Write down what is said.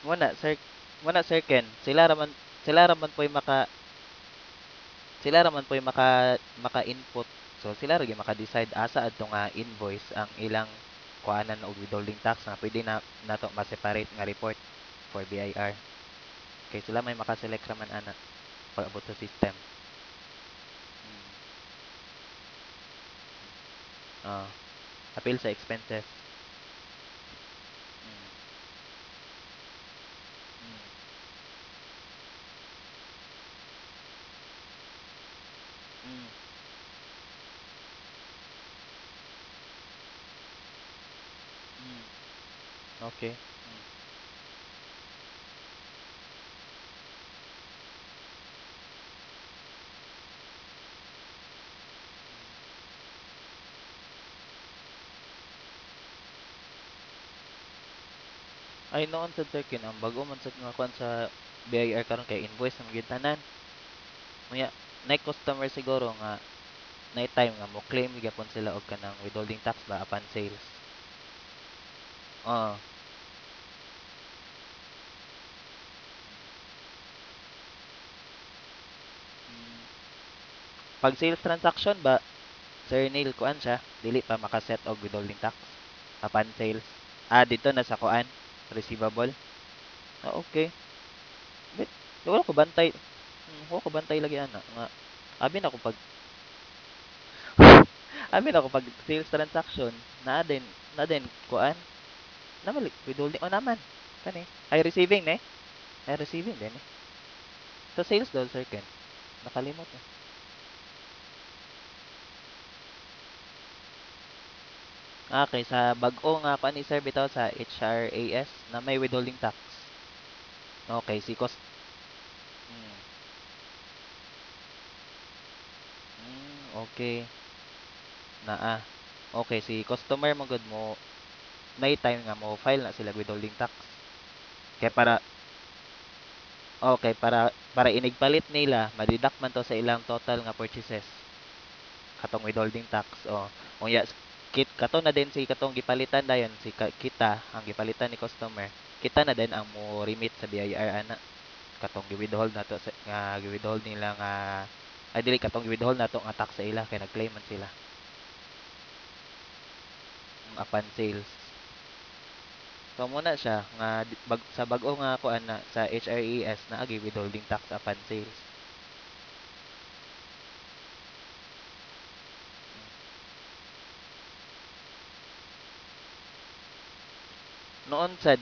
Muna sir Ken, sila raman po'y maka-input. So sila ra gyud maka-decide asa adto nga invoice ang ilang kuanan og withholding tax nga pwede na nato ma-separate nga report for BIR. Kay sila may maka-select raman ana pag abot sa system. Mm, ah, appeal sa expenses. Mm, mm, mm, mm, okay. Mm. Ay noon sa sir Ken ang bag-o man sad nga kuan sa BIR karon kay invoice na gyud tanan. Unya, nay customer siguro nga nay time nga mo claim gyapon sila og kanang withholding tax ba upon sales. Oo. Mm, pag sales transaction ba, Sir Neil, kuan siya, dili pa makaset og withholding tax upon sales. Ah, dito na sa kuan, receivable. Ah, okay. Wait, wala ko bantay. Wala ko bantay lagi ana nga abi na ko pag abi na ko pag sales transaction na din kuan namali withholding o naman kani ay receiving ne ay receiving din eh sa sales daw sir Ken nakalimot na. Okay, sa bag-o nga kuan ni sir bitaw sa HRAS na may withholding tax. Okay, si cost mm, okay naa. Okay, si customer mo gud mo nay time nga mo file na sila withholding tax. Kaya para inigpalit nila, madidak man to sa ilang total nga purchases. Katong withholding tax. O, unya, kato na din si katong gipalitan dayon si kita ang gipalitan ni customer. Kita na din ang mo remit sa BIR ana. Katong gi-withhold nato sa nga gi-withhold nila nga ay dili katong gi-withhold nato nga tax sa ila kay nag-claim man sila upon sales. So muna siya nga sa bag-o nga kuan na sa HRES na agi withholding tax upon sales. Noon sad